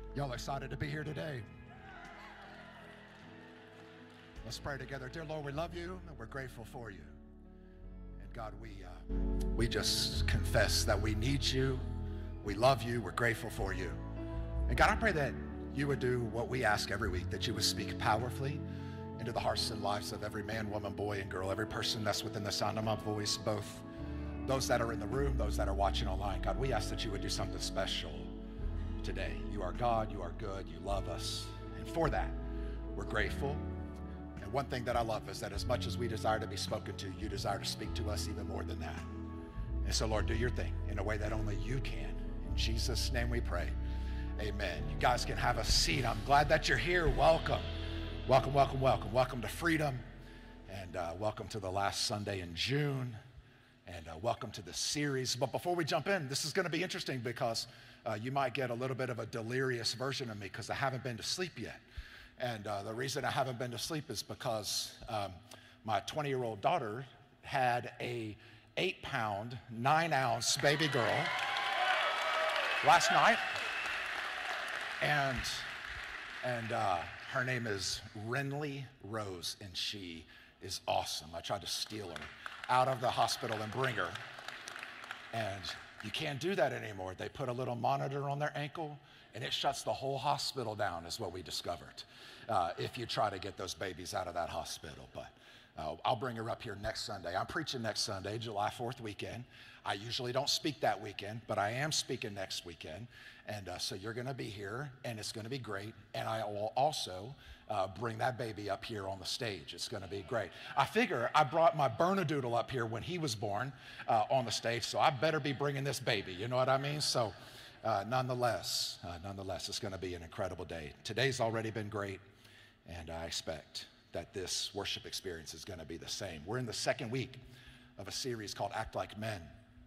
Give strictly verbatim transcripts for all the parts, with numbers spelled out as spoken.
Y'all excited to be here today? Let's pray together. Dear Lord, we love you and we're grateful for you. And God, we uh, we just confess that we need you. We love you. We're grateful for you. And God, I pray that you would do what we ask every week, that you would speak powerfully into the hearts and lives of every man, woman, boy, and girl, every person that's within the sound of my voice, both those that are in the room, those that are watching online. God, we ask that you would do something special today. You are God, you are good, you love us. And for that, we're grateful. And one thing that I love is that as much as we desire to be spoken to, you desire to speak to us even more than that. And so, Lord, do your thing in a way that only you can. In Jesus' name we pray. Amen. You guys can have a seat. I'm glad that you're here. Welcome. Welcome, welcome, welcome. Welcome to Freedom. And uh, welcome to the last Sunday in June. And uh, welcome to the series. But before we jump in, this is going to be interesting because uh, you might get a little bit of a delirious version of me because I haven't been to sleep yet. And uh, the reason I haven't been to sleep is because um, my twenty-year-old daughter had a eight-pound, nine-ounce baby girl last night. And, and uh, her name is Renly Rose, and she is awesome. I tried to steal her out of the hospital and bring her. And you can't do that anymore. They put a little monitor on their ankle and it shuts the whole hospital down, is what we discovered, uh, if you try to get those babies out of that hospital. But uh, I'll bring her up here next Sunday. I'm preaching next Sunday, July fourth weekend. I usually don't speak that weekend, but I am speaking next weekend. And uh, so you're gonna be here and it's gonna be great. And I will also uh, bring that baby up here on the stage. It's gonna be great. I figure I brought my Bernedoodle up here when he was born uh, on the stage, so I better be bringing this baby, you know what I mean? So uh, nonetheless, uh, nonetheless, it's gonna be an incredible day. Today's already been great, and I expect that this worship experience is gonna be the same. We're in the second week of a series called Act Like Men.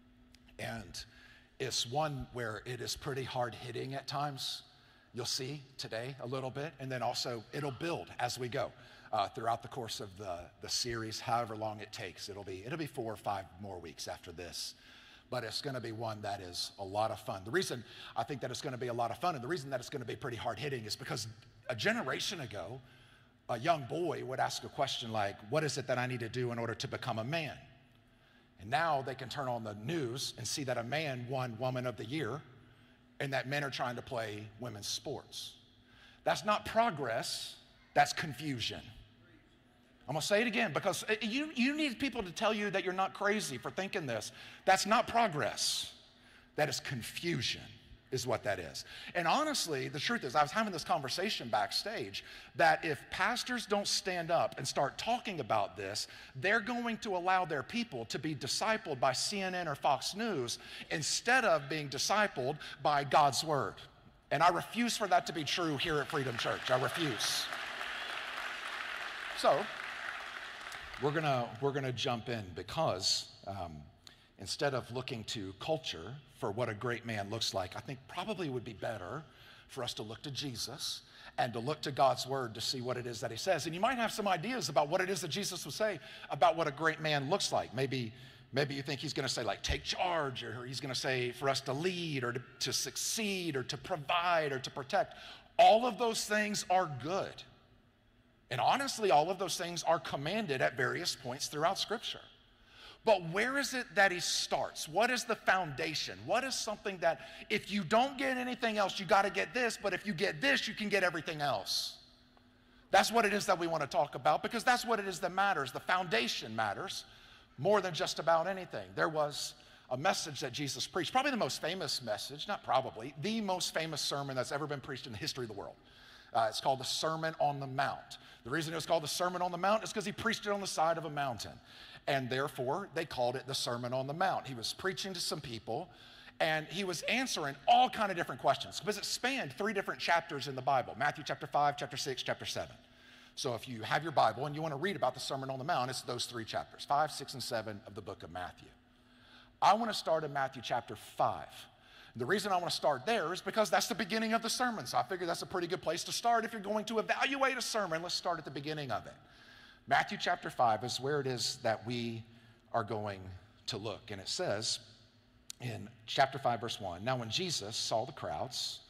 And it's one where it is pretty hard hitting at times. You'll see today a little bit, and then also it'll build as we go uh, throughout the course of the, the series, however long it takes. It'll be, it'll be four or five more weeks after this. But it's gonna be one that is a lot of fun. The reason I think that it's gonna be a lot of fun, and the reason that it's gonna be pretty hard hitting, is because a generation ago, a young boy would ask a question like, what is it that I need to do in order to become a man? And now they can turn on the news and see that a man won Woman of the Year and that men are trying to play women's sports. That's not progress, that's confusion. I'm gonna say it again because you, you need people to tell you that you're not crazy for thinking this. That's not progress, that is confusion, is what that is. And honestly, the truth is, I was having this conversation backstage that if pastors don't stand up and start talking about this, they're going to allow their people to be discipled by C N N or Fox News instead of being discipled by God's Word. And I refuse for that to be true here at Freedom Church. I refuse. So, we're gonna, we're gonna jump in because um, instead of looking to culture for what a great man looks like, I think probably would be better for us to look to Jesus and to look to God's Word to see what it is that he says. And you might have some ideas about what it is that Jesus would say about what a great man looks like. Maybe, maybe you think he's gonna say like, take charge, or he's gonna say for us to lead, or to, to succeed, or to provide, or to protect. All of those things are good. And honestly, all of those things are commanded at various points throughout Scripture. But where is it that he starts? What is the foundation? What is something that if you don't get anything else, you got to get this, but if you get this, you can get everything else? That's what it is that we want to talk about, because that's what it is that matters. The foundation matters more than just about anything. There was a message that Jesus preached, probably the most famous message, not probably, the most famous sermon that's ever been preached in the history of the world. Uh, it's called the Sermon on the Mount. The reason it was called the Sermon on the Mount is because he preached it on the side of a mountain. And therefore, they called it the Sermon on the Mount. He was preaching to some people, and he was answering all kind of different questions, because it spanned three different chapters in the Bible: Matthew chapter five, chapter six, chapter seven. So if you have your Bible and you want to read about the Sermon on the Mount, it's those three chapters, five, six, and seven of the book of Matthew. I want to start in Matthew chapter five. The reason I want to start there is because that's the beginning of the sermon. So I figure that's a pretty good place to start. If you're going to evaluate a sermon, let's start at the beginning of it. Matthew chapter five is where it is that we are going to look. And it says in chapter five, verse one, now when Jesus saw the crowds,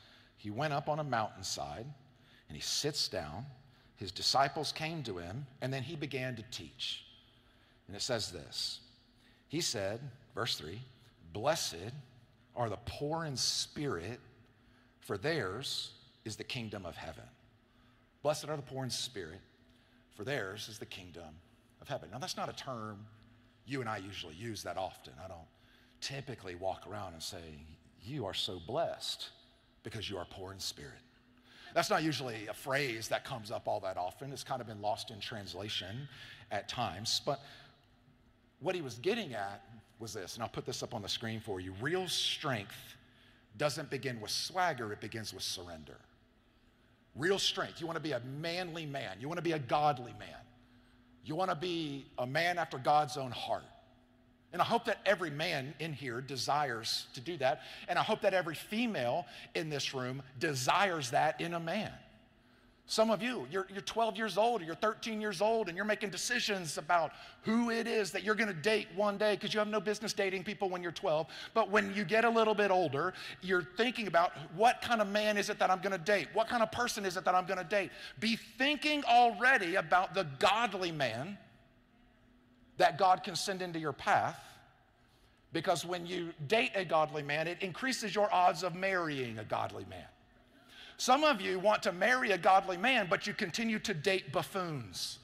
he went up on a mountainside and he sits down. His disciples came to him, and then he began to teach. And it says this. He said, verse three, "Blessed are the poor in spirit, for theirs is the kingdom of heaven." Blessed are the poor in spirit, for theirs is the kingdom of heaven. Now, that's not a term you and I usually use that often. I don't typically walk around and say, "You are so blessed because you are poor in spirit." That's not usually a phrase that comes up all that often. It's kind of been lost in translation at times. But what he was getting at was this, and I'll put this up on the screen for you. Real strength doesn't begin with swagger, it begins with surrender. Real strength. You want to be a manly man. You want to be a godly man. You want to be a man after God's own heart. And I hope that every man in here desires to do that. And I hope that every female in this room desires that in a man. Some of you, you're, you're twelve years old or you're thirteen years old and you're making decisions about who it is that you're going to date one day, because you have no business dating people when you're twelve. But when you get a little bit older, you're thinking about what kind of man is it that I'm going to date? What kind of person is it that I'm going to date? Be thinking already about the godly man that God can send into your path, because when you date a godly man, it increases your odds of marrying a godly man. Some of you want to marry a godly man, but you continue to date buffoons.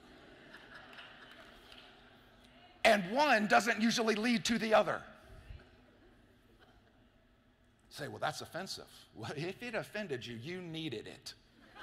And one doesn't usually lead to the other. Say, well, that's offensive. Well, if it offended you, you needed it.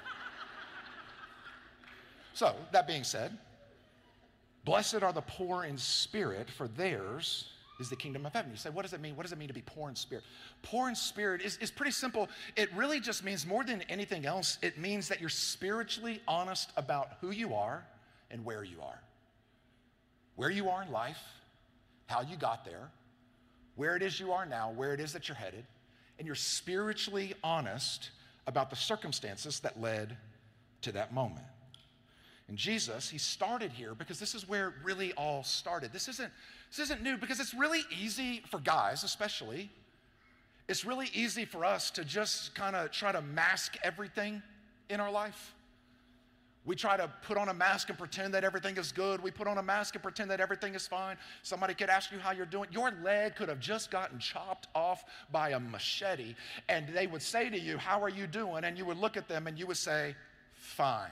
So, that being said, blessed are the poor in spirit, for theirs is the kingdom of heaven. You say, what does it mean? What does it mean to be poor in spirit? Poor in spirit is, is pretty simple. It really just means, more than anything else, it means that you're spiritually honest about who you are and where you are. Where you are in life, how you got there, where it is you are now, where it is that you're headed, and you're spiritually honest about the circumstances that led to that moment. And Jesus, he started here because this is where it really all started. This isn't, this isn't new, because it's really easy for guys especially. It's really easy for us to just kind of try to mask everything in our life. We try to put on a mask and pretend that everything is good. We put on a mask and pretend that everything is fine. Somebody could ask you how you're doing. Your leg could have just gotten chopped off by a machete, and they would say to you, "How are you doing?" And you would look at them and you would say, "Fine."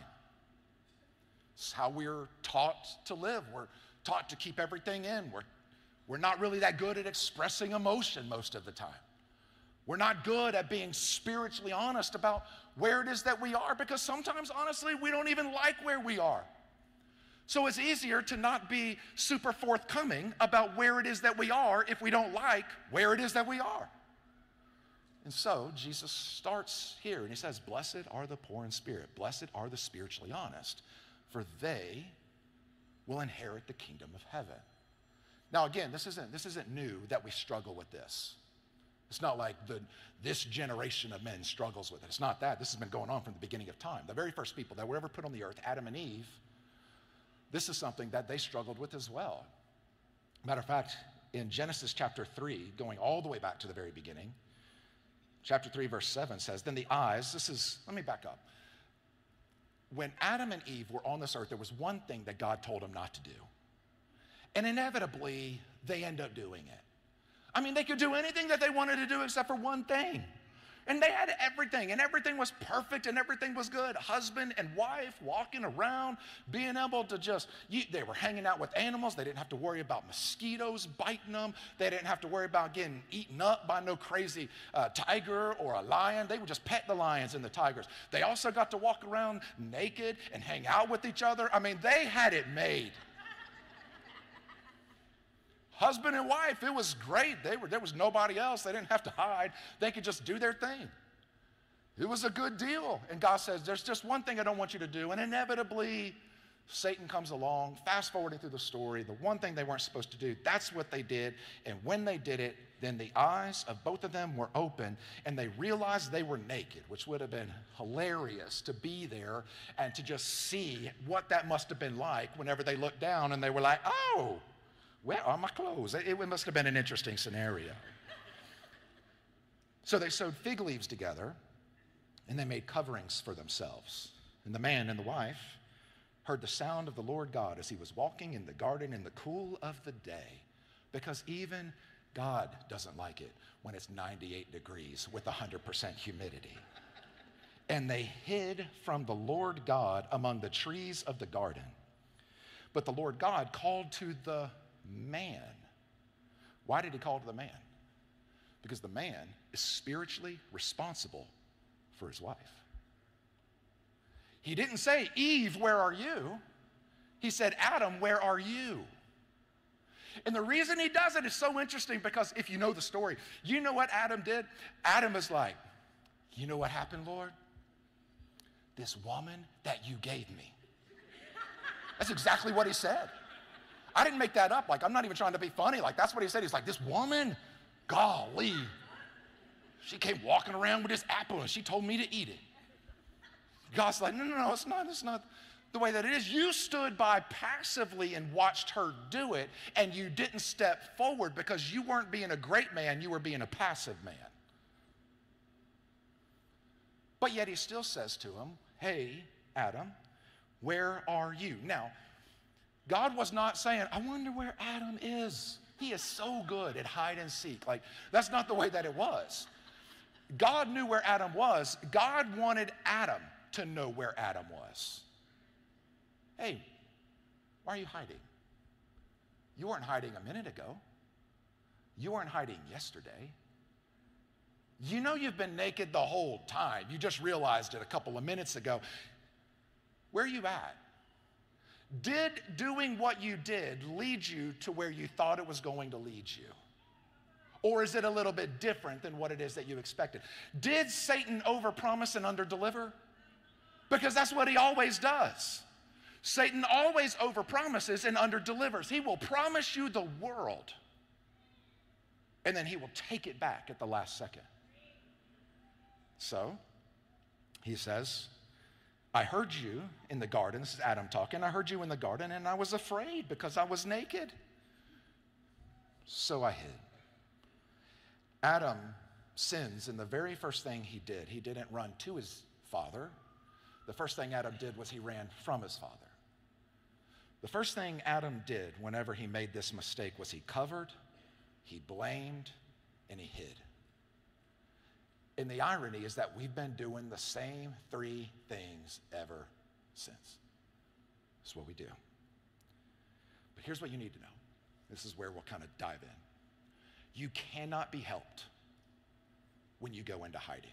It's how we're taught to live. We're taught to keep everything in. We're, we're not really that good at expressing emotion most of the time. We're not good at being spiritually honest about where it is that we are, because sometimes, honestly, we don't even like where we are. So it's easier to not be super forthcoming about where it is that we are if we don't like where it is that we are. And so Jesus starts here and he says, "Blessed are the poor in spirit. Blessed are the spiritually honest, for they will inherit the kingdom of heaven." Now again, this isn't, this isn't new that we struggle with this. It's not like the, this generation of men struggles with it. It's not that. This has been going on from the beginning of time. The very first people that were ever put on the earth, Adam and Eve, this is something that they struggled with as well. Matter of fact, in Genesis chapter three, going all the way back to the very beginning, chapter three, verse seven says, "Then the eyes," this is, let me back up. When Adam and Eve were on this earth, there was one thing that God told them not to do. And inevitably, they end up doing it. I mean, they could do anything that they wanted to do except for one thing. And they had everything, and everything was perfect, and everything was good. Husband and wife walking around, being able to just, you, they were hanging out with animals. They didn't have to worry about mosquitoes biting them. They didn't have to worry about getting eaten up by no crazy uh, tiger or a lion. They would just pet the lions and the tigers. They also got to walk around naked and hang out with each other. I mean, they had it made. Husband and wife, it was great. They were, there was nobody else. They didn't have to hide. They could just do their thing. It was a good deal. And God says, there's just one thing I don't want you to do. And inevitably, Satan comes along, fast forwarding through the story, the one thing they weren't supposed to do, that's what they did. And when they did it, then the eyes of both of them were open, and they realized they were naked, which would have been hilarious to be there and to just see what that must have been like whenever they looked down and they were like, "Oh, where are my clothes?" It, it must have been an interesting scenario. So they sewed fig leaves together and they made coverings for themselves. And the man and the wife heard the sound of the Lord God as he was walking in the garden in the cool of the day, because even God doesn't like it when it's ninety-eight degrees with one hundred percent humidity. And they hid from the Lord God among the trees of the garden. But the Lord God called to the man. Why did he call to the man? Because the man is spiritually responsible for his wife. He didn't say, Eve, where are you? He said, Adam, where are you? And the reason he does it is so interesting, because if you know the story, you know what Adam did? Adam is like, you know what happened, Lord? This woman that you gave me. That's exactly what he said. I didn't make that up. Like, I'm not even trying to be funny. Like, that's what he said. He's like, this woman, golly, she came walking around with this apple and she told me to eat it. God's like, no, no, no, it's not, it's not the way that it is. You stood by passively and watched her do it, and you didn't step forward because you weren't being a great man, you were being a passive man. But yet he still says to him, hey, Adam, where are you? Now, God was not saying, I wonder where Adam is. He is so good at hide and seek. Like, that's not the way that it was. God knew where Adam was. God wanted Adam to know where Adam was. Hey, why are you hiding? You weren't hiding a minute ago. You weren't hiding yesterday. You know you've been naked the whole time. You just realized it a couple of minutes ago. Where are you at? Did doing what you did lead you to where you thought it was going to lead you? Or is it a little bit different than what it is that you expected? Did Satan overpromise and underdeliver? Because that's what he always does. Satan always overpromises and underdelivers. He will promise you the world, and then he will take it back at the last second. So, he says, I heard you in the garden. This is Adam talking. I heard you in the garden, and I was afraid because I was naked. So I hid. Adam sins, and the very first thing he did, he didn't run to his father. The first thing Adam did was he ran from his father. The first thing Adam did whenever he made this mistake was he covered, he blamed, and he hid. And the irony is that we've been doing the same three things ever since. That's what we do. But here's what you need to know. This is where we'll kind of dive in. You cannot be helped when you go into hiding.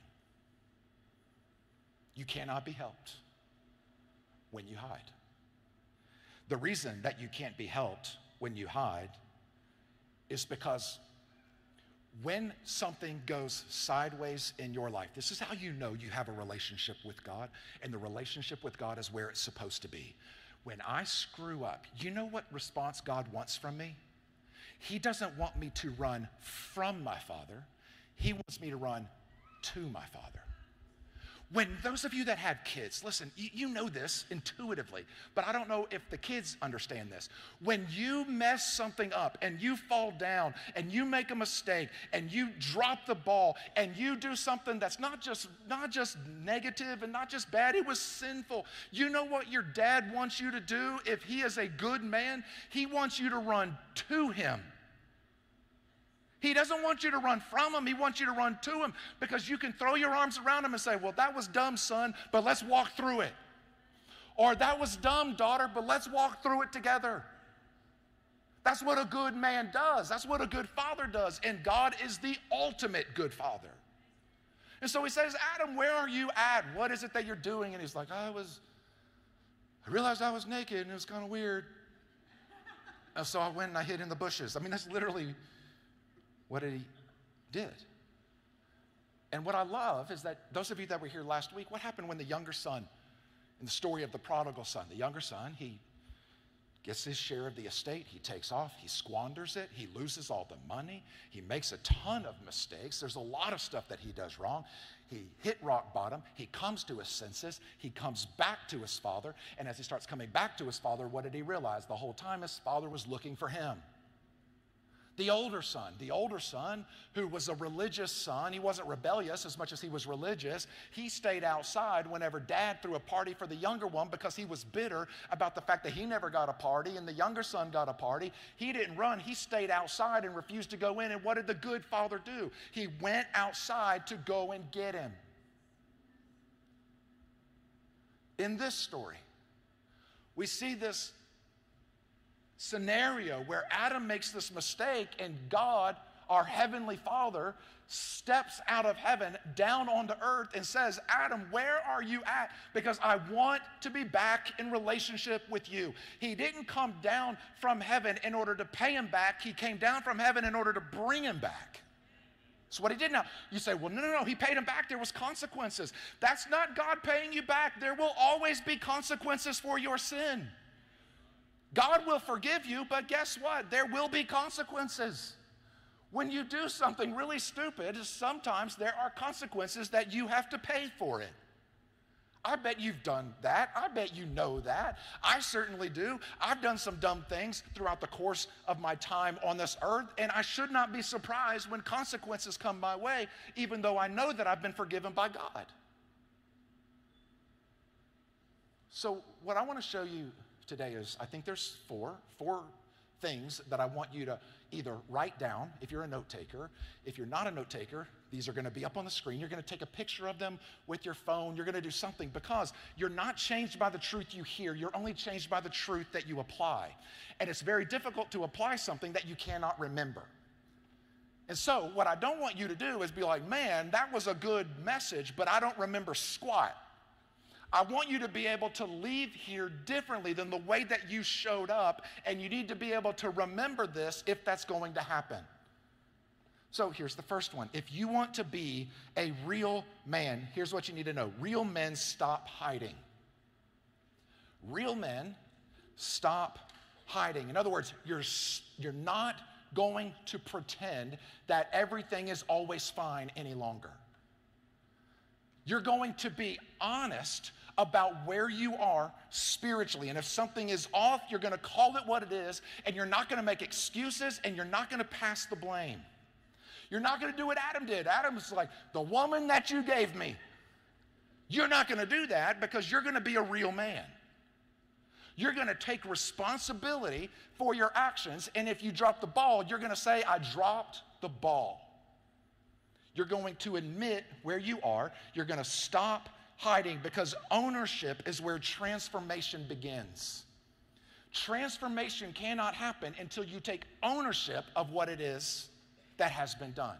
You cannot be helped when you hide. The reason that you can't be helped when you hide is because when something goes sideways in your life, this is how you know you have a relationship with God, and the relationship with God is where it's supposed to be. When I screw up, you know what response God wants from me? He doesn't want me to run from my Father. He wants me to run to my Father. When those of you that have kids, listen, you, you know this intuitively, but I don't know if the kids understand this. When you mess something up and you fall down and you make a mistake and you drop the ball and you do something that's not just, not just negative and not just bad, it was sinful. You know what your dad wants you to do if he is a good man? He wants you to run to him. He doesn't want you to run from him. He wants you to run to him, because you can throw your arms around him and say, well, that was dumb, son, but let's walk through it. Or that was dumb, daughter, but let's walk through it together. That's what a good man does. That's what a good father does. And God is the ultimate good father. And so he says, Adam, where are you at? What is it that you're doing? And he's like, I was, I realized I was naked and it was kind of weird. And so I went and I hid in the bushes. I mean, that's literally what he did. And what I love is that those of you that were here last week, what happened when the younger son, in the story of the prodigal son, the younger son, he gets his share of the estate, he takes off, he squanders it, he loses all the money, he makes a ton of mistakes, there's a lot of stuff that he does wrong. He hit rock bottom, he comes to his senses, he comes back to his father, and as he starts coming back to his father, what did he realize? The whole time his father was looking for him. The older son, the older son who was a religious son, he wasn't rebellious as much as he was religious. He stayed outside whenever dad threw a party for the younger one because he was bitter about the fact that he never got a party and the younger son got a party. He didn't run, he stayed outside and refused to go in. And what did the good father do? He went outside to go and get him. In this story, we see this scenario where Adam makes this mistake and God, our heavenly Father, steps out of heaven down onto earth and says, Adam, where are you at? Because I want to be back in relationship with you. He didn't come down from heaven in order to pay him back. He came down from heaven in order to bring him back. That's what he did. Now, you say, well, no, no, no, he paid him back. There was consequences. That's not God paying you back. There will always be consequences for your sin. God will forgive you, but guess what? There will be consequences. When you do something really stupid, sometimes there are consequences that you have to pay for it. I bet you've done that. I bet you know that. I certainly do. I've done some dumb things throughout the course of my time on this earth, and I should not be surprised when consequences come my way, even though I know that I've been forgiven by God. So what I want to show you today is, I think there's four, four things that I want you to either write down if you're a note taker. If you're not a note taker, these are going to be up on the screen. You're going to take a picture of them with your phone. You're going to do something, because you're not changed by the truth you hear. You're only changed by the truth that you apply. And it's very difficult to apply something that you cannot remember. And so what I don't want you to do is be like, man, that was a good message, but I don't remember squat. I want you to be able to leave here differently than the way that you showed up, and you need to be able to remember this if that's going to happen. So here's the first one. If you want to be a real man, here's what you need to know. Real men stop hiding. Real men stop hiding. In other words, you're, you're not going to pretend that everything is always fine any longer. You're going to be honest about where you are spiritually. And if something is off, you're going to call it what it is, and you're not going to make excuses, and you're not going to pass the blame. You're not going to do what Adam did. Adam's like, the woman that you gave me. You're not going to do that, because you're going to be a real man. You're going to take responsibility for your actions, and if you drop the ball, you're going to say, I dropped the ball. You're going to admit where you are. You're going to stop hiding, because ownership is where transformation begins. Transformation cannot happen until you take ownership of what it is that has been done.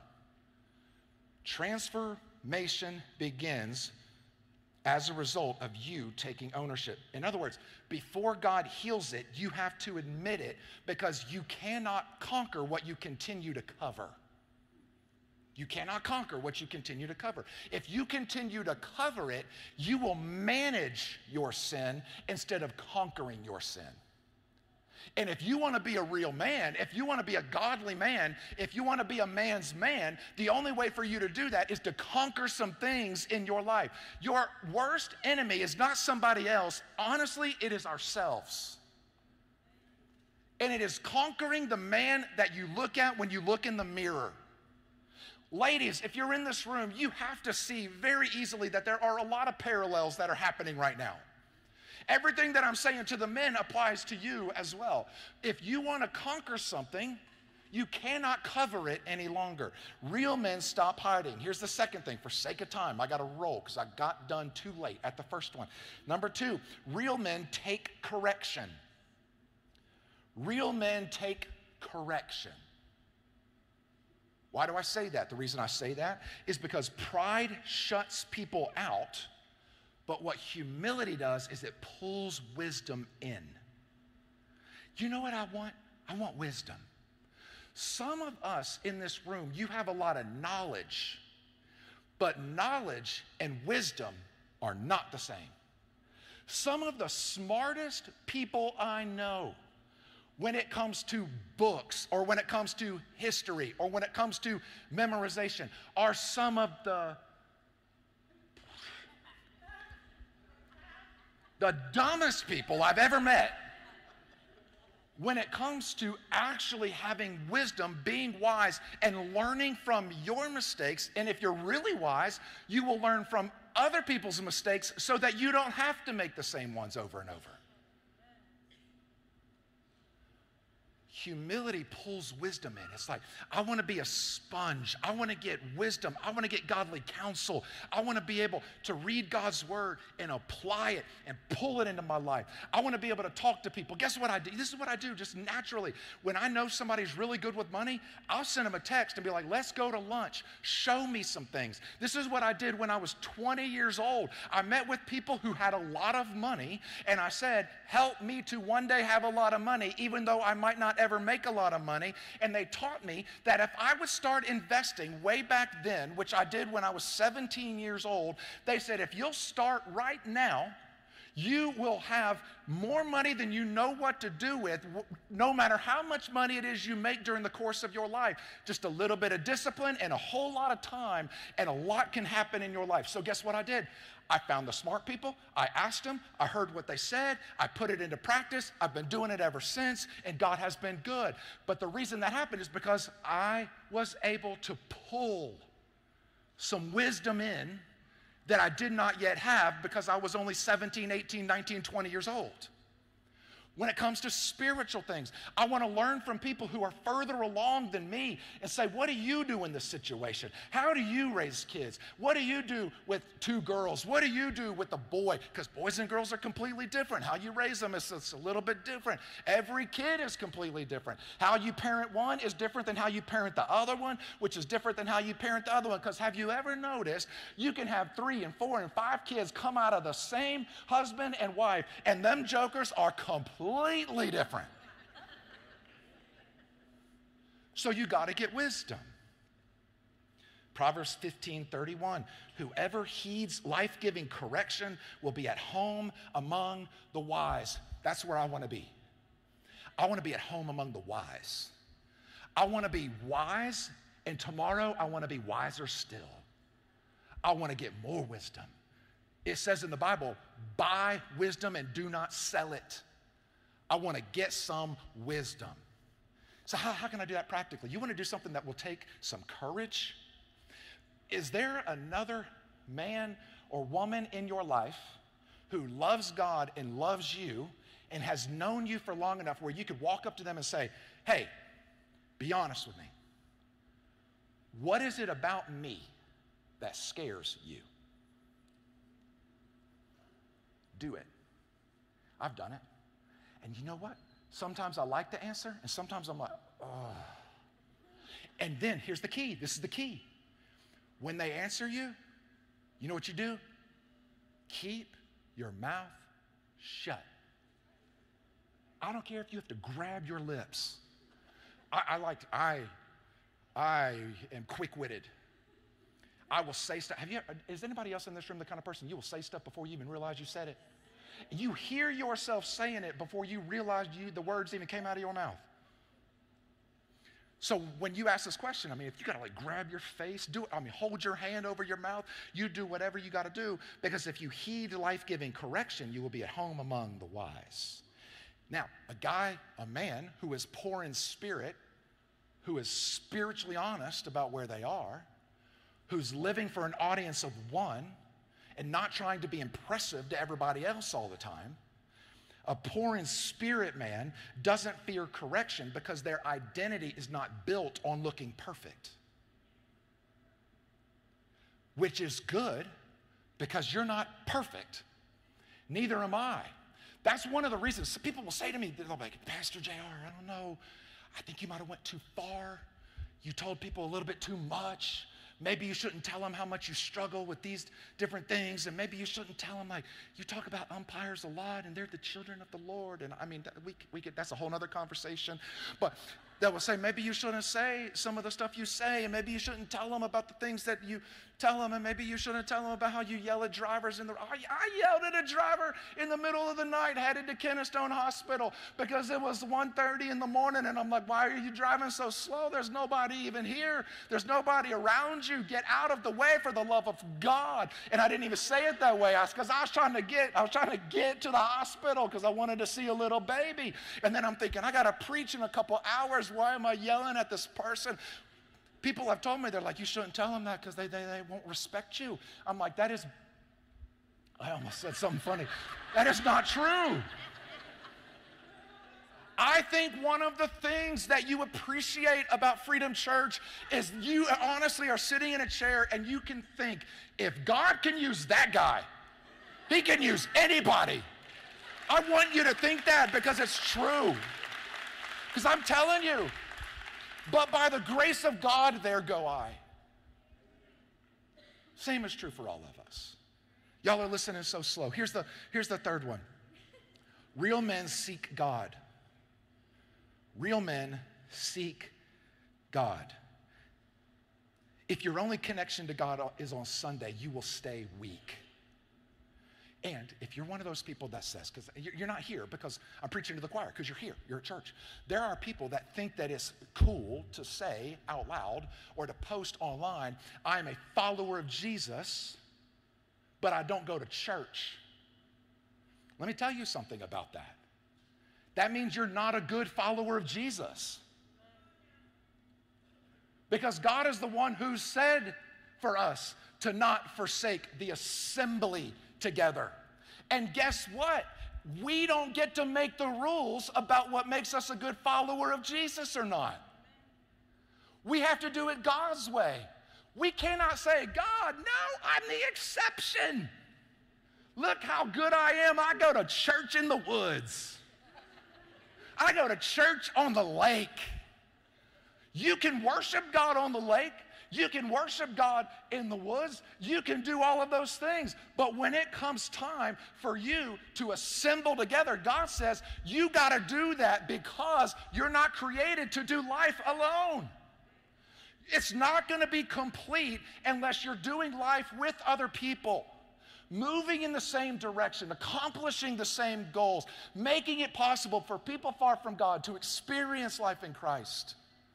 Transformation begins as a result of you taking ownership. In other words, before God heals it, you have to admit it, because you cannot conquer what you continue to cover. You cannot conquer what you continue to cover. If you continue to cover it, you will manage your sin instead of conquering your sin. And if you want to be a real man, if you want to be a godly man, if you want to be a man's man, the only way for you to do that is to conquer some things in your life. Your worst enemy is not somebody else. Honestly, it is ourselves. And it is conquering the man that you look at when you look in the mirror. Ladies, if you're in this room, you have to see very easily that there are a lot of parallels that are happening right now. Everything that I'm saying to the men applies to you as well. If you want to conquer something, you cannot cover it any longer. Real men stop hiding. Here's the second thing. For sake of time, I got to roll because I got done too late at the first one. Number two, real men take correction. Real men take correction. Why do I say that? The reason I say that is because pride shuts people out, but what humility does is it pulls wisdom in. You know what I want? I want wisdom. Some of us in this room, you have a lot of knowledge, but knowledge and wisdom are not the same. Some of the smartest people I know, when it comes to books, or when it comes to history, or when it comes to memorization, are some of the, the dumbest people I've ever met. when it comes to actually having wisdom, being wise, and learning from your mistakes, and if you're really wise, you will learn from other people's mistakes so that you don't have to make the same ones over and over. Humility pulls wisdom in. It's like, I want to be a sponge. I want to get wisdom. I want to get godly counsel. I want to be able to read God's word and apply it and pull it into my life. I want to be able to talk to people. Guess what I do? This is what I do just naturally. When I know somebody's really good with money, I'll send them a text and be like, let's go to lunch. Show me some things. This is what I did when I was twenty years old. I met with people who had a lot of money, and I said, help me to one day have a lot of money, even though I might not ever make a lot of money. And they taught me that if I would start investing way back then, which I did when I was seventeen years old, they said, if you'll start right now, you will have more money than you know what to do with, no matter how much money it is you make during the course of your life. Just a little bit of discipline and a whole lot of time, and a lot can happen in your life. So guess what I did? I found the smart people, I asked them, I heard what they said, I put it into practice, I've been doing it ever since, and God has been good. But the reason that happened is because I was able to pull some wisdom in that I did not yet have because I was only seventeen, eighteen, nineteen, twenty years old. When it comes to spiritual things, I want to learn from people who are further along than me and say, what do you do in this situation? How do you raise kids? What do you do with two girls? What do you do with a boy? Because boys and girls are completely different. How you raise them is it's a little bit different. Every kid is completely different. How you parent one is different than how you parent the other one, which is different than how you parent the other one. Because have you ever noticed you can have three and four and five kids come out of the same husband and wife, and them jokers are completely Completely different. So you got to get wisdom. Proverbs fifteen thirty-one, whoever heeds life-giving correction will be at home among the wise. That's where I want to be. I want to be at home among the wise. I want to be wise, and tomorrow I want to be wiser still. I want to get more wisdom. It says in the Bible, buy wisdom and do not sell it. I want to get some wisdom. So how, how can I do that practically? You want to do something that will take some courage? Is there another man or woman in your life who loves God and loves you and has known you for long enough where you could walk up to them and say, hey, be honest with me. What is it about me that scares you? Do it. I've done it. And you know what? Sometimes I like the answer, and sometimes I'm like, oh. And then here's the key. This is the key. When they answer you, you know what you do? Keep your mouth shut. I don't care if you have to grab your lips. I, I like, I, I am quick-witted. I will say stuff. Have you, is anybody else in this room the kind of person you will say stuff before you even realize you said it? You hear yourself saying it before you realize you, the words even came out of your mouth. So when you ask this question, I mean, if you gotta like grab your face, do it, I mean, hold your hand over your mouth, you do whatever you gotta do, because if you heed life-giving correction, you will be at home among the wise. Now, a guy, a man who is poor in spirit, who is spiritually honest about where they are, who's living for an audience of one, and not trying to be impressive to everybody else all the time. A poor in spirit man doesn't fear correction because their identity is not built on looking perfect. Which is good because you're not perfect. Neither am I. That's one of the reasons. Some people will say to me, they'll be like, Pastor J R, I don't know. I think you might have went too far. You told people a little bit too much. Maybe you shouldn't tell them how much you struggle with these different things, and maybe you shouldn't tell them, like, you talk about umpires a lot, and they're the children of the Lord, and I mean, we, we get, that's a whole other conversation. But that will say, maybe you shouldn't say some of the stuff you say, and maybe you shouldn't tell them about the things that you tell them, and maybe you shouldn't tell them about how you yell at drivers in the, I, I yelled at a driver in the middle of the night headed to Kennestone Hospital because it was one thirty in the morning, and I'm like, why are you driving so slow? There's nobody even here. There's nobody around you. Get out of the way for the love of God. And I didn't even say it that way, because I was trying to get, I was trying to get to the hospital because I wanted to see a little baby. And then I'm thinking, I got to preach in a couple hours. Why am I yelling at this person? People have told me, they're like, you shouldn't tell them that because they, they, they won't respect you. I'm like, that is, I almost said something funny. That is not true. I think one of the things that you appreciate about Freedom Church is you honestly are sitting in a chair and you can think, if God can use that guy, he can use anybody. I want you to think that because it's true. Because I'm telling you, but by the grace of God, there go I. Same is true for all of us. Y'all are listening so slow. Here's the, here's the third one. Real men seek God. Real men seek God. If your only connection to God is on Sunday, you will stay weak. And if you're one of those people that says, because you're not here because I'm preaching to the choir, because you're here, you're at church. There are people that think that it's cool to say out loud or to post online, I'm a follower of Jesus, but I don't go to church. Let me tell you something about that. That means you're not a good follower of Jesus. Because God is the one who said for us to not forsake the assembly together. And guess what? We don't get to make the rules about what makes us a good follower of Jesus or not. We have to do it God's way. We cannot say, God, no, I'm the exception. Look how good I am. I go to church in the woods. I go to church on the lake. You can worship God on the lake. You can worship God in the woods. You can do all of those things. But when it comes time for you to assemble together, God says you got to do that because you're not created to do life alone. It's not going to be complete unless you're doing life with other people, moving in the same direction, accomplishing the same goals, making it possible for people far from God to experience life in Christ.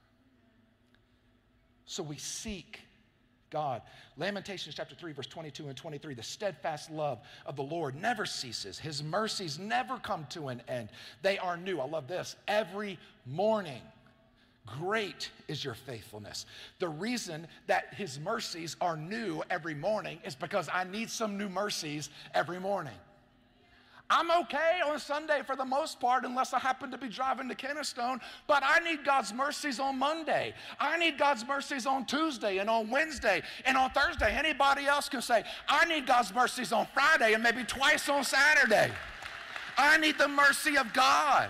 So we seek God. Lamentations chapter three, verse twenty-two and twenty-three, the steadfast love of the Lord never ceases. His mercies never come to an end. They are new. I love this. Every morning, great is your faithfulness. The reason that his mercies are new every morning is because I need some new mercies every morning. I'm okay on Sunday for the most part unless I happen to be driving to Kennestone, but I need God's mercies on Monday. I need God's mercies on Tuesday and on Wednesday and on Thursday. Anybody else can say, I need God's mercies on Friday and maybe twice on Saturday. I need the mercy of God.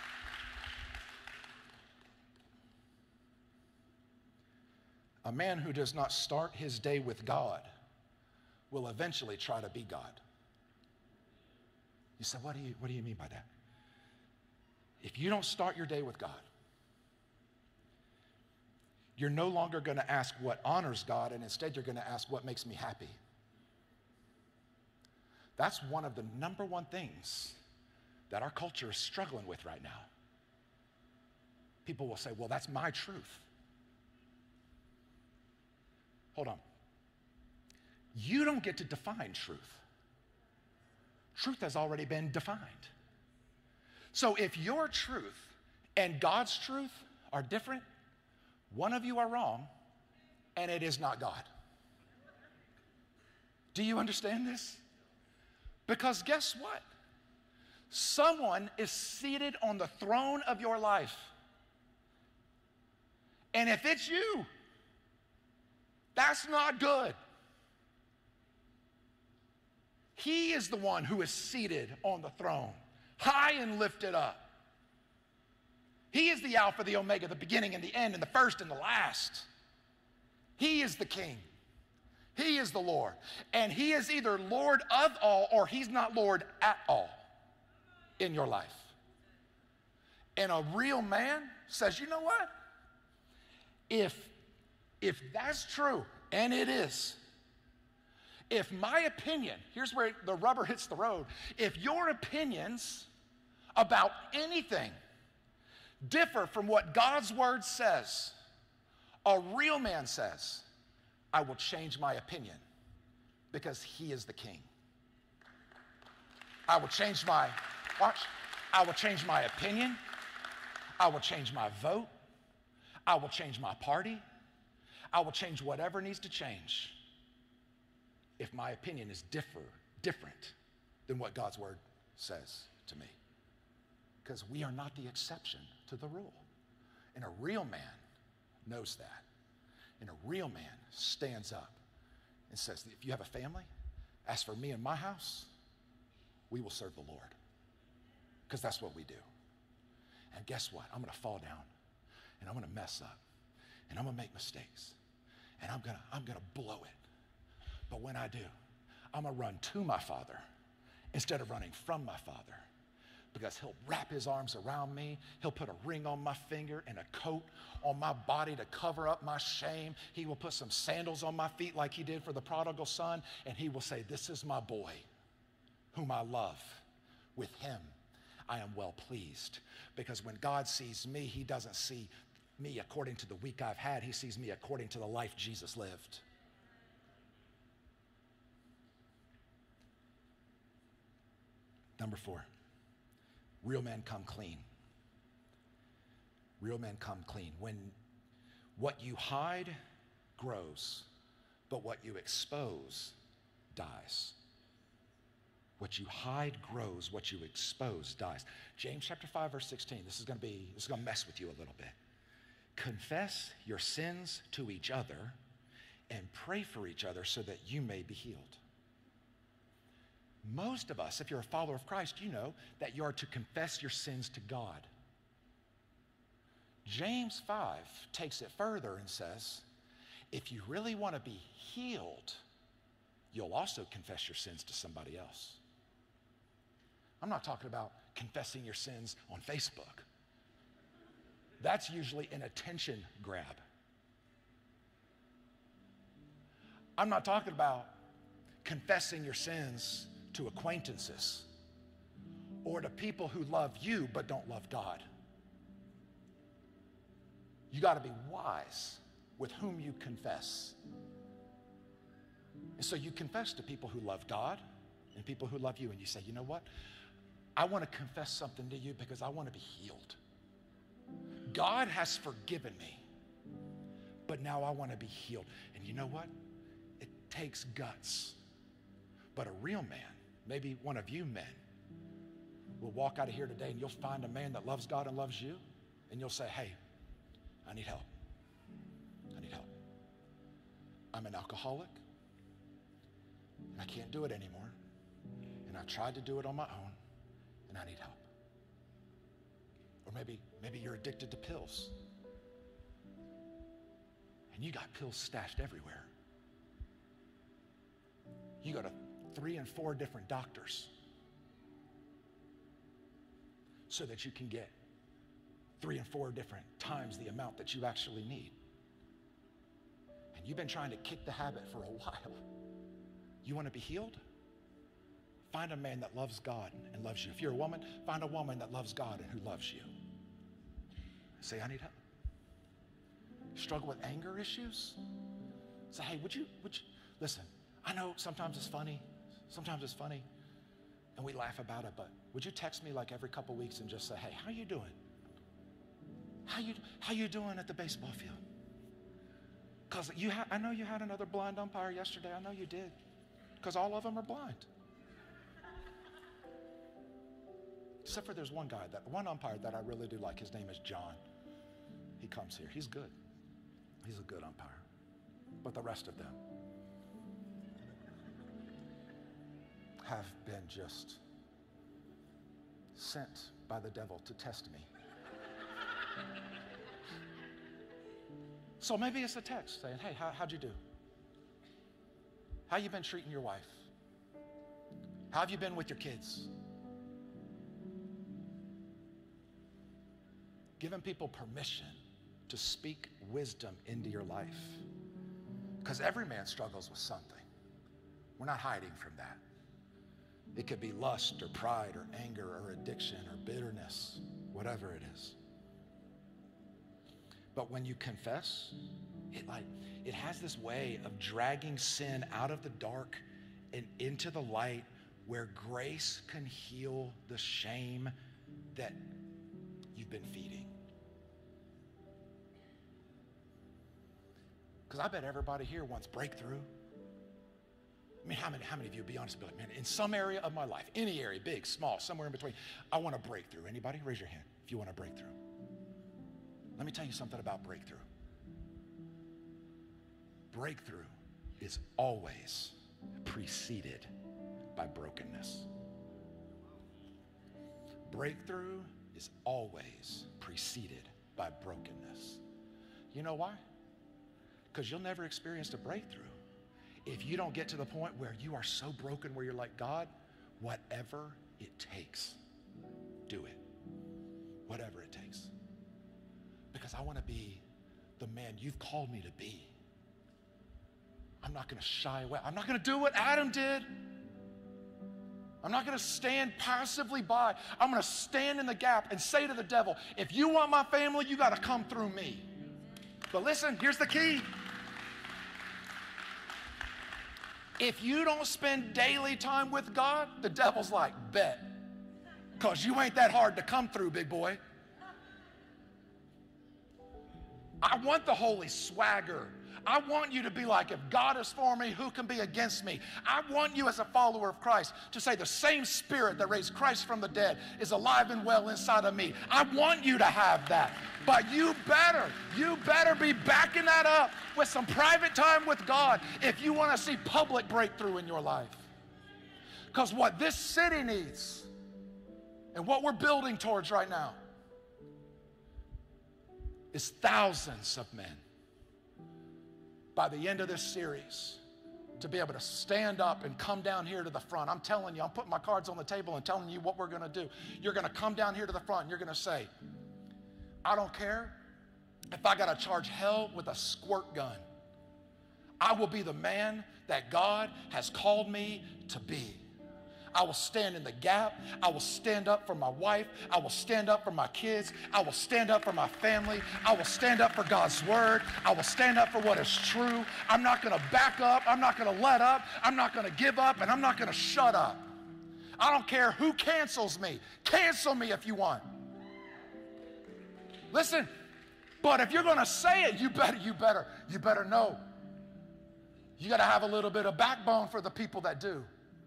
A man who does not start his day with God will eventually try to be God. You say, what do you, what do you mean by that? If you don't start your day with God, you're no longer going to ask what honors God, and instead you're going to ask what makes me happy. That's one of the number one things that our culture is struggling with right now. People will say, well, that's my truth. Hold on. You don't get to define truth. Truth has already been defined. So if your truth and God's truth are different, one of you are wrong, and it is not God. Do you understand this? Because guess what? Someone is seated on the throne of your life. And if it's you, that's not good. He is the one who is seated on the throne, high and lifted up. He is the Alpha, the Omega, the beginning and the end, and the first and the last. He is the King. He is the Lord. And he is either Lord of all or he's not Lord at all in your life. And a real man says, you know what? If, if that's true, and it is, if my opinion, here's where the rubber hits the road, if your opinions about anything differ from what God's word says, a real man says, I will change my opinion because he is the king. I will change my, watch, I will change my opinion. I will change my vote. I will change my party. I will change whatever needs to change if my opinion is differ, different than what God's word says to me. Because we are not the exception to the rule. And a real man knows that. And a real man stands up and says, if you have a family, as for me and my house, we will serve the Lord. Because that's what we do. And guess what? I'm going to fall down, and I'm going to mess up, and I'm going to make mistakes, and I'm going to I'm going to blow it. But when I do, I'm going to run to my Father instead of running from my Father, because he'll wrap his arms around me. He'll put a ring on my finger and a coat on my body to cover up my shame. He will put some sandals on my feet like he did for the prodigal son, and he will say, this is my boy whom I love. With him I am well pleased. Because when God sees me, he doesn't see me according to the week I've had. He sees me according to the life Jesus lived. Number four, real men come clean. Real men come clean. When what you hide grows, but what you expose dies. What you hide grows, what you expose dies. James chapter five, verse sixteen. This is going to be, this is going to mess with you a little bit. Confess your sins to each other and pray for each other so that you may be healed. Most of us, if you're a follower of Christ, you know that you are to confess your sins to God. James five takes it further and says, if you really want to be healed, you'll also confess your sins to somebody else. I'm not talking about confessing your sins on Facebook. That's usually an attention grab. I'm not talking about confessing your sins to acquaintances or to people who love you but don't love God. You got to be wise with whom you confess. And so you confess to people who love God and people who love you, and you say, you know what? I want to confess something to you because I want to be healed. God has forgiven me, but now I want to be healed. And you know what? It takes guts. But a real man, maybe one of you men, will walk out of here today and you'll find a man that loves God and loves you, and you'll say, hey, I need help. I need help. I'm an alcoholic, and I can't do it anymore. And I tried to do it on my own, and I need help. Or maybe, maybe you're addicted to pills, and you got pills stashed everywhere. You go to three and four different doctors so that you can get three and four different times the amount that you actually need. And you've been trying to kick the habit for a while. You want to be healed? Find a man that loves God and loves you. If you're a woman, find a woman that loves God and who loves you. Say, I need help. Struggle with anger issues? Say, hey, would you, would you, listen, I know sometimes it's funny, sometimes it's funny, and we laugh about it, but would you text me like every couple weeks and just say, hey, how you doing? How you, how you doing at the baseball field? Because you ha- I know you had another blind umpire yesterday. I know you did. Because all of them are blind. Except for there's one guy, that one umpire that I really do like. His name is John. He comes here. He's good. He's a good umpire. But the rest of them have been just sent by the devil to test me. So maybe it's a text saying, hey, how, how'd you do? How you been treating your wife? How have you been with your kids? giving people permission to speak wisdom into your life. Because every man struggles with something. We're not hiding from that. It could be lust or pride or anger or addiction or bitterness, whatever it is. But when you confess, it like it has this way of dragging sin out of the dark and into the light where grace can heal the shame that you've been feeding. Because I bet everybody here wants breakthrough. I mean, how many, how many of you, be honest, be like, man, in some area of my life, any area, big, small, somewhere in between, I want a breakthrough. Anybody? Raise your hand if you want a breakthrough. Let me tell you something about breakthrough. Breakthrough is always preceded by brokenness. Breakthrough is always preceded by brokenness. You know why? Because you'll never experience a breakthrough if you don't get to the point where you are so broken where you're like, God, whatever it takes, do it. Whatever it takes. Because I want to be the man you've called me to be. I'm not going to shy away. I'm not going to do what Adam did. I'm not going to stand passively by. I'm going to stand in the gap and say to the devil, if you want my family, you got to come through me. But listen, here's the key. If you don't spend daily time with God, the devil's like, bet. Because you ain't that hard to come through, big boy. I want the holy swagger. I want you to be like, if God is for me, who can be against me? I want you as a follower of Christ to say the same spirit that raised Christ from the dead is alive and well inside of me. I want you to have that. But you better, you better be backing that up with some private time with God if you want to see public breakthrough in your life. Because what this city needs and what we're building towards right now is thousands of men by the end of this series to be able to stand up and come down here to the front. I'm telling you, I'm putting my cards on the table and telling you what we're going to do. You're going to come down here to the front and you're going to say, I don't care if I got to charge hell with a squirt gun. I will be the man that God has called me to be. I will stand in the gap. I will stand up for my wife. I will stand up for my kids. I will stand up for my family. I will stand up for God's word. I will stand up for what is true. I'm not going to back up. I'm not going to let up. I'm not going to give up, and I'm not going to shut up. I don't care who cancels me. Cancel me if you want. Listen, but if you're going to say it, you better, you better, you better know. You got to have a little bit of backbone for the people that do.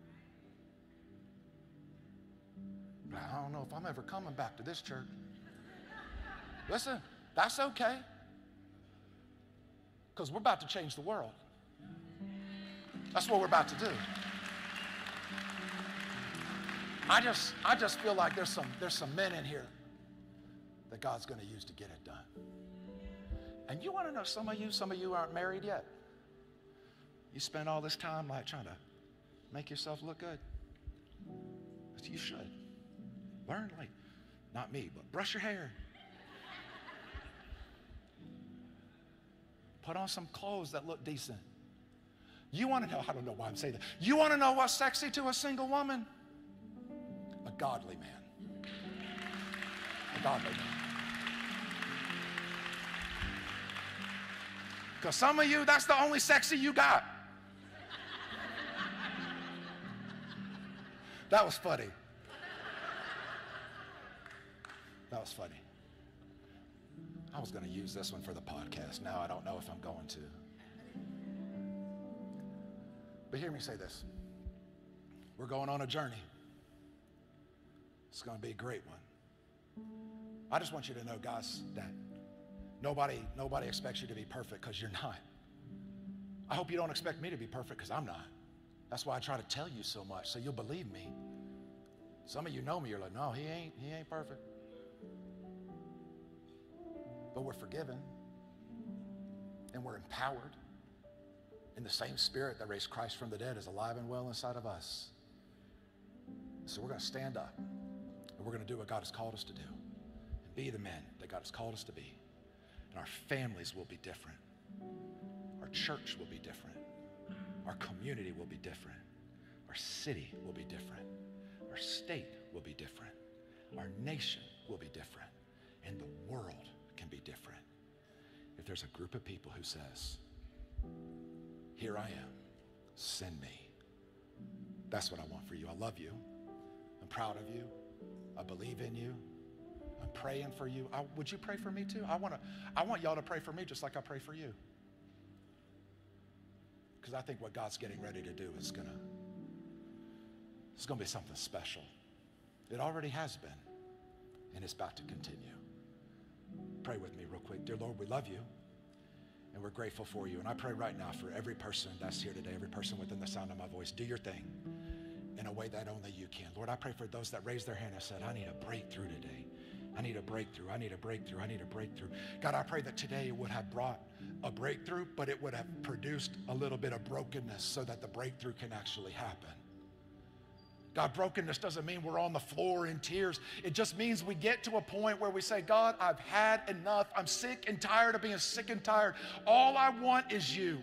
I don't know if I'm ever coming back to this church. Listen, that's okay. Because we're about to change the world. That's what we're about to do. I just, I just feel like there's some, there's some men in here that God's going to use to get it done. And you want to know, some of you, some of you aren't married yet. You spend all this time like trying to make yourself look good. But you should. Learn, like, not me, but brush your hair. Put on some clothes that look decent. You want to know, I don't know why I'm saying that. You want to know what's sexy to a single woman? A godly man. A godly man. Because some of you, that's the only sexy you got. That was funny. That was funny. I was going to use this one for the podcast. Now I don't know if I'm going to. But hear me say this. We're going on a journey. It's going to be a great one. I just want you to know, guys, that nobody, nobody expects you to be perfect because you're not. I hope you don't expect me to be perfect because I'm not. That's why I try to tell you so much, so you'll believe me. Some of you know me, you're like, no, he ain't, he ain't perfect. But we're forgiven and we're empowered, and the same spirit that raised Christ from the dead is alive and well inside of us. So we're going to stand up and we're going to do what God has called us to do. And be the men that God has called us to be. And our families will be different. Our church will be different. Our community will be different. Our city will be different. Our state will be different. Our nation will be different. And the world can be different if there's a group of people who says, here I am, send me. That's what I want for you. I love you. I'm proud of you. I believe in you. I'm praying for you. I, would you pray for me too? I want to. I want y'all to pray for me just like I pray for you. Because I think what God's getting ready to do is gonna, it's gonna be something special. It already has been, and it's about to continue. Pray with me real quick. Dear Lord, we love you, and we're grateful for you. And I pray right now for every person that's here today, every person within the sound of my voice. Do your thing in a way that only you can. Lord, I pray for those that raised their hand and said, I need a breakthrough today. I need a breakthrough. I need a breakthrough. I need a breakthrough. God, I pray that today it would have brought a breakthrough, but it would have produced a little bit of brokenness so that the breakthrough can actually happen. God, brokenness doesn't mean we're on the floor in tears. It just means we get to a point where we say, God, I've had enough. I'm sick and tired of being sick and tired. All I want is you.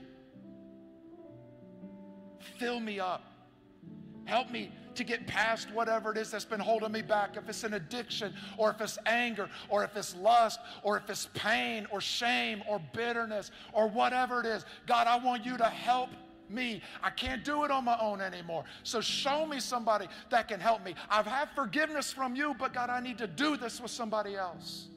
Fill me up. Help me to get past whatever it is that's been holding me back. If it's an addiction, or if it's anger, or if it's lust, or if it's pain, or shame, or bitterness, or whatever it is. God, I want you to help me. I can't do it on my own anymore. So show me somebody that can help me. I've had forgiveness from you, but God, I need to do this with somebody else.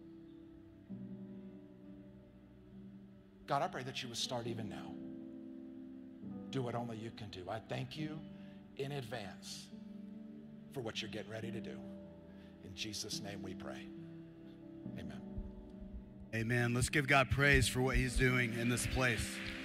God, I pray that you would start even now. Do what only you can do. I thank you in advance for what you're getting ready to do. In Jesus' name we pray. Amen. Amen. Let's give God praise for what he's doing in this place.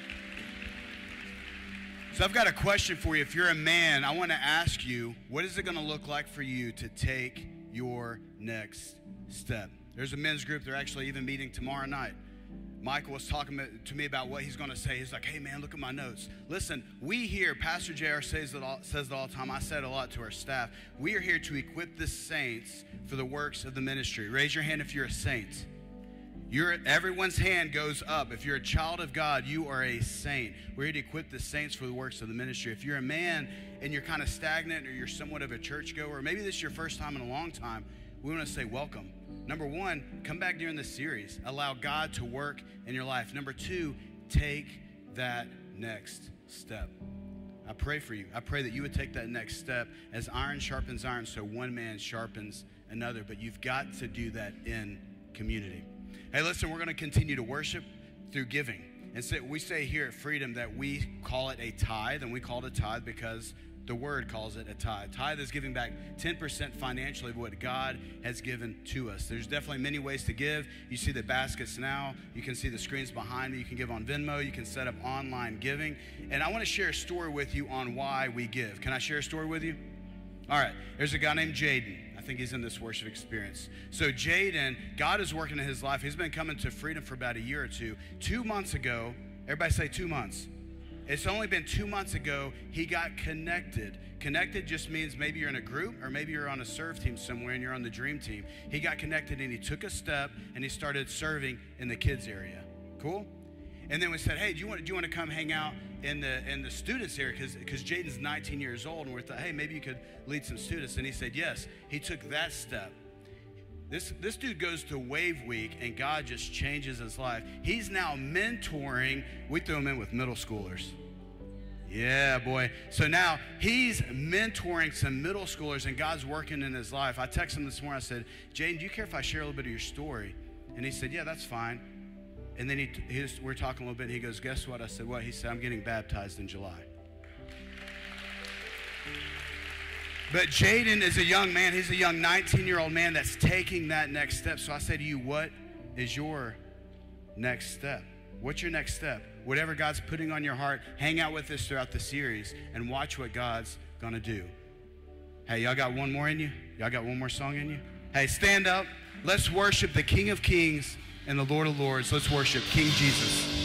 So I've got a question for you. If you're a man, I want to ask you, what is it going to look like for you to take your next step? There's a men's group. They're actually even meeting tomorrow night. Michael was talking to me about what he's going to say. He's like, hey, man, look at my notes. Listen, we here, Pastor J R says it all, says it all the time. I said it a lot to our staff. We are here to equip the saints for the works of the ministry. Raise your hand if you're a saint. You're, everyone's hand goes up. If you're a child of God, you are a saint. We're here to equip the saints for the works of the ministry. If you're a man and you're kind of stagnant, or you're somewhat of a churchgoer, or maybe this is your first time in a long time, we want to say welcome. Number one, come back during this series. Allow God to work in your life. Number two, take that next step. I pray for you. I pray that you would take that next step. As iron sharpens iron, so one man sharpens another. But you've got to do that in community. Hey, listen, we're going to continue to worship through giving. And so we say here at Freedom that we call it a tithe, and we call it a tithe because the word calls it a tithe. Tithe is giving back ten percent financially of what God has given to us. There's definitely many ways to give. You see the baskets now. You can see the screens behind me. You can give on Venmo. You can set up online giving. And I want to share a story with you on why we give. Can I share a story with you? All right. There's a guy named Jaden. I think he's in this worship experience. So Jaden, God is working in his life. He's been coming to Freedom for about a year or two. Two months ago, everybody say two months. It's only been two months ago he got connected. Connected just means maybe you're in a group, or maybe you're on a serve team somewhere and you're on the dream team. He got connected and he took a step and he started serving in the kids area. Cool? And then we said, hey, do you want, do you want to come hang out in the in the students area? Because because Jaden's nineteen years old, and we thought, hey, maybe you could lead some students. And he said yes. He took that step. This, this dude goes to Wave Week, and God just changes his life. He's now mentoring. We threw him in with middle schoolers. Yeah, boy. So now he's mentoring some middle schoolers, and God's working in his life. I texted him this morning. I said, Jaden, do you care if I share a little bit of your story? And he said, yeah, that's fine. And then he, he was, we're talking a little bit, and he goes, guess what? I said, what? He said, I'm getting baptized in July. But Jaden is a young man. He's a young nineteen-year-old man that's taking that next step. So I say to you, what is your next step? What's your next step? Whatever God's putting on your heart, hang out with us throughout the series and watch what God's going to do. Hey, y'all got one more in you? Y'all got one more song in you? Hey, stand up. Let's worship the King of Kings and the Lord of Lords. Let's worship King Jesus.